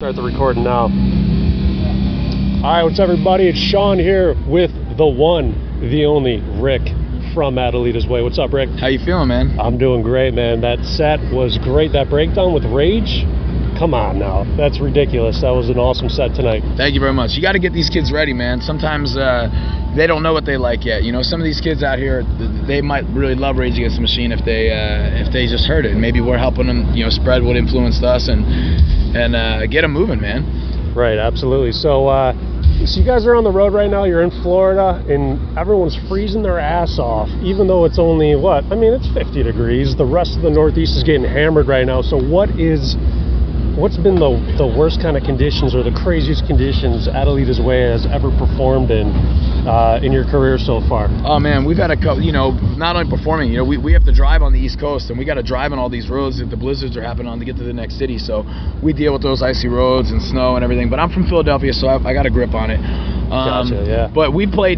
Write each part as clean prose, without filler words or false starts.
Start the recording now. Alright, what's up everybody? It's Sean here with the one, the only Rick from Adelita's Way. What's up, Rick? How you feeling, man? I'm doing great, man. That set was great. That breakdown with Rage, come on now. That's ridiculous. That was an awesome set tonight. Thank you very much. You got to get these kids ready, man. Sometimes they don't know what they like yet. You know, some of these kids out here, they might really love Rage Against the Machine if they just heard it. And maybe we're helping them, you know, spread what influenced us and get them moving, man. Right, absolutely. So you guys are on the road right now. You're in Florida, and everyone's freezing their ass off, even though it's only, what? I mean, it's 50 degrees. The rest of the Northeast is getting hammered right now. So what's been the worst kind of conditions or the craziest conditions Adelita's Way has ever performed in your career so far? Oh man, we've had a couple, you know, not only performing, you know, we have to drive on the East Coast, and we got to drive on all these roads that the blizzards are happening on to get to the next city. So we deal with those icy roads and snow and everything. But I'm from Philadelphia, so I got a grip on it. Gotcha, yeah. But we played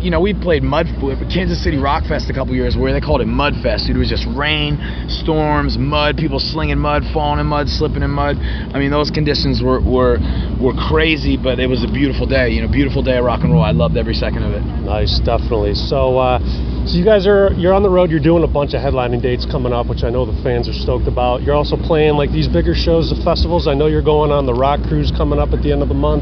Kansas City Rock Fest a couple years where they called it Mud Fest. Dude, it was just rain, storms, mud, people slinging mud, falling in mud, slipping in mud. I mean, those conditions were crazy, but it was a beautiful day. You know, beautiful day of rock and roll. I loved every second of it. Nice, definitely. So you guys you're on the road. You're doing a bunch of headlining dates coming up, which I know the fans are stoked about. You're also playing like these bigger shows, the festivals. I know you're going on the Rock Cruise coming up at the end of the month.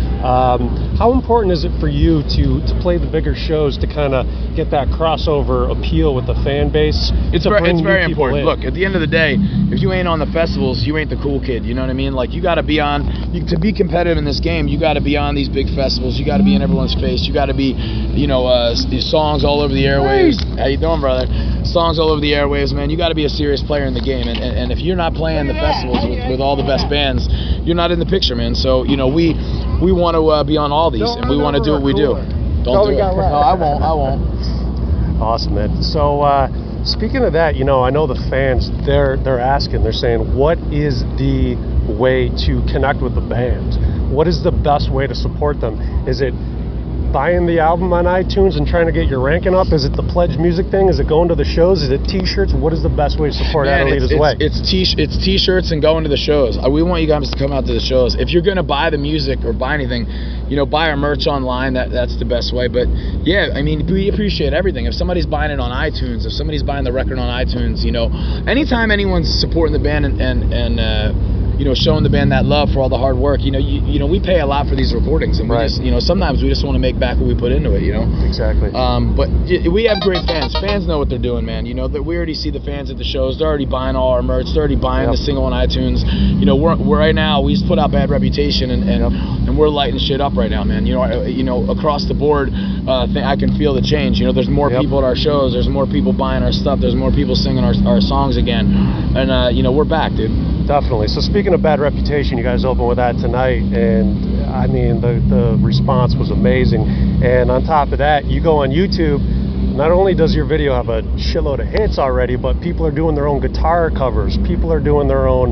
How important is it for you to play the bigger shows to kind of get that crossover appeal with the fan base? It's very important. Look, at the end of the day, if you ain't on the festivals, you ain't the cool kid. You know what I mean? Like, you got to be to be competitive in this game, you got to be on these big festivals. You got to be in everyone's face. You got to be, you know, these songs all over the airwaves. How you doing, brother? Songs all over the airwaves, man. You got to be a serious player in the game. And if you're not playing the festivals with all the best bands, you're not in the picture, man. So, you know, we want to be on all these, and we want to do what we do. Don't do it. No, I won't. Awesome, man. So, speaking of that, you know, I know the fans, they're asking, they're saying, what is the way to connect with the band? What is the best way to support them? Is it buying the album on iTunes and trying to get your ranking up? Is it the Pledge Music thing? Is it going to the shows? Is it t-shirts? What is the best way to support Adelita's Way? It's t-shirts and going to the shows. We want you guys to come out to the shows. If you're going to buy the music or buy anything, you know, buy our merch online. That's the best way. But yeah, I mean, we appreciate everything. If somebody's buying it on iTunes, if somebody's buying the record on iTunes, you know, anytime anyone's supporting the band and you know, showing the band that love for all the hard work. You know, we pay a lot for these recordings, and we just, you know, sometimes we just want to make back what we put into it, you know. Exactly. But we have great fans. Fans know what they're doing, man. You know, that we already see the fans at the shows. They're already buying all our merch. They're already buying the single on iTunes. You know, we're right now, we just put out Bad Reputation, and we're lighting shit up right now, man. You know, across the board, I can feel the change. You know, there's more people at our shows. There's more people buying our stuff. There's more people singing our songs again, and you know, we're back, dude. Definitely. So speaking of Bad Reputation, you guys opened with that tonight, and I mean, the response was amazing. And on top of that, you go on YouTube, not only does your video have a shitload of hits already, but people are doing their own guitar covers. People are doing their own,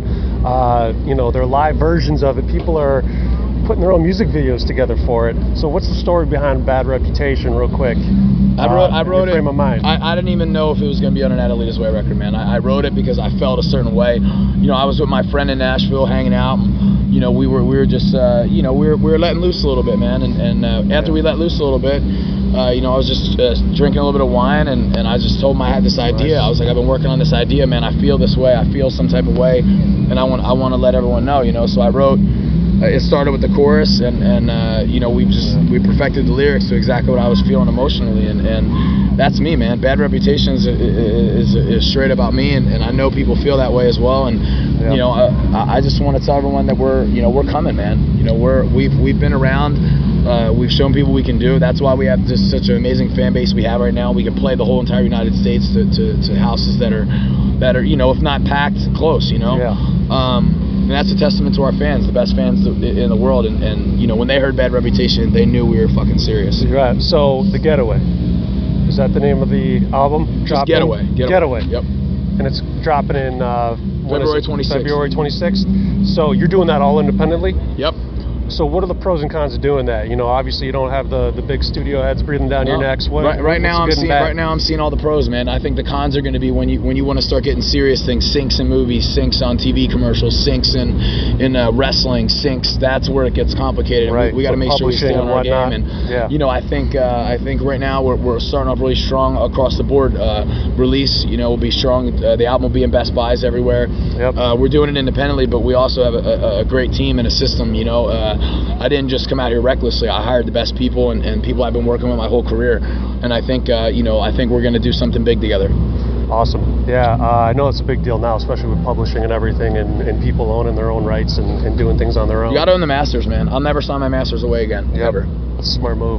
you know, their live versions of it. People are putting their own music videos together for it. So what's the story behind Bad Reputation, real quick? I wrote it. Frame of mind. I didn't even know if it was going to be on an Adelita's Way record, man. I wrote it because I felt a certain way. You know, I was with my friend in Nashville hanging out. And, you know, we were just, you know, we were letting loose a little bit, man. And after we let loose a little bit, you know, I was just drinking a little bit of wine, and I just told him I had this idea. I was like, I've been working on this idea, man. I feel this way. I feel some type of way, and I want to let everyone know, you know. So I wrote. It started with the chorus, and you know, we perfected the lyrics to exactly what I was feeling emotionally, and that's me, man. Bad Reputation is straight about me, and I know people feel that way as well. And you know, I just want to tell everyone that we're coming, man. You know, we've been around. We've shown people we can do. That's why we have just such an amazing fan base we have right now. We can play the whole entire United States to houses that are, you know, if not packed, close, you know. And that's a testament to our fans, the best fans in the world. And you know, when they heard Bad Reputation, they knew we were fucking serious. Right. So, The Getaway, is that the name of the album? Just Getaway. Yep. And it's dropping in February 26th. February 26th. So you're doing that all independently? Yep. So what are the pros and cons of doing that? You know, obviously you don't have the big studio heads breathing down your necks. Right now I'm seeing all the pros, man. I think the cons are going to be when you want to start getting serious things, syncs in movies, syncs on TV commercials, syncs in wrestling, syncs. That's where it gets complicated. Right. We got to make sure we stay on our game. And you know, I think right now we're starting off really strong across the board. Release, you know, will be strong. The album will be in Best Buys everywhere. Yep. We're doing it independently, but we also have a great team and a system. You know, I didn't just come out here recklessly. I hired the best people and people I've been working with my whole career. And I think you know, I think we're going to do something big together. Awesome. Yeah, I know it's a big deal now, especially with publishing and everything, and people owning their own rights and doing things on their own. You got to own the masters, man. I'll never sign my masters away again. Yep. Ever. That's a smart move.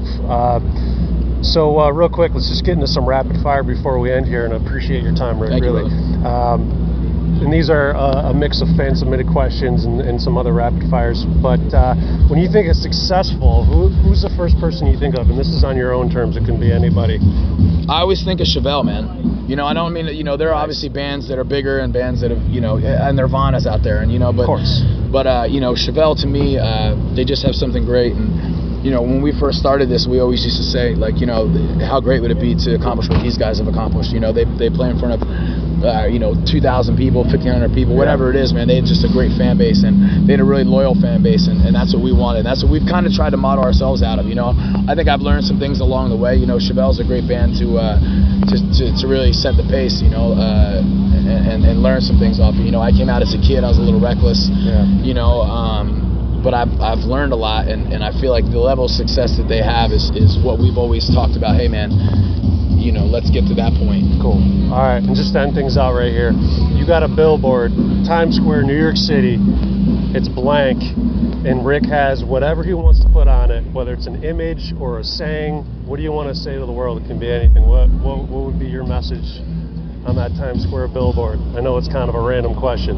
So real quick, let's just get into some rapid fire before we end here, and I appreciate your time, Rick. Thank really. You, and these are a mix of fan-submitted questions and some other rapid fires. But when you think of successful, who's the first person you think of? And this is on your own terms. It can be anybody. I always think of Chevelle, man. You know, I don't mean that, you know, there are obviously bands that are bigger and bands that have, you know, and Nirvana's out there, and, you know, but, of course. But you know, Chevelle, to me, they just have something great. And, you know, when we first started this, we always used to say, like, you know, how great would it be to accomplish what these guys have accomplished? You know, they play in front of, you know, 2,000 people, 1,500 people, whatever it is, man. They had just a great fan base, and they had a really loyal fan base, and that's what we wanted. That's what we've kind of tried to model ourselves out of, you know. I think I've learned some things along the way. You know, Chevelle's a great band to really set the pace, you know, and learn some things off. You know, I came out as a kid, I was a little reckless, you know, but I've learned a lot, and I feel like the level of success that they have is what we've always talked about. Hey, man, you know, let's get to that point. Cool. All right, and just to end things out right here, you got a billboard, Times Square, New York City. It's blank, and Rick has whatever he wants to put on it, whether it's an image or a saying. What do you want to say to the world? It can be anything. What would be your message on that Times Square billboard? I know it's kind of a random question.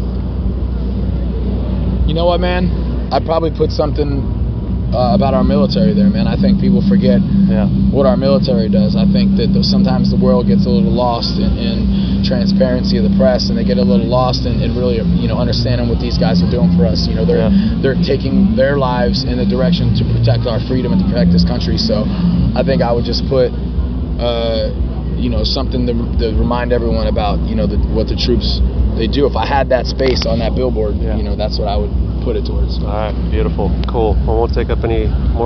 You know what, man? I'd probably put something about our military there, man. I think people forget what our military does. I think that sometimes the world gets a little lost in transparency of the press, and they get a little lost in really, you know, understanding what these guys are doing for us. You know, they're taking their lives in the direction to protect our freedom and to protect this country. So I think I would just put you know, something to remind everyone about, you know, what the troops they do. If I had that space on that billboard, you know, that's what I would put it towards. All right, beautiful, cool. I won't take up any more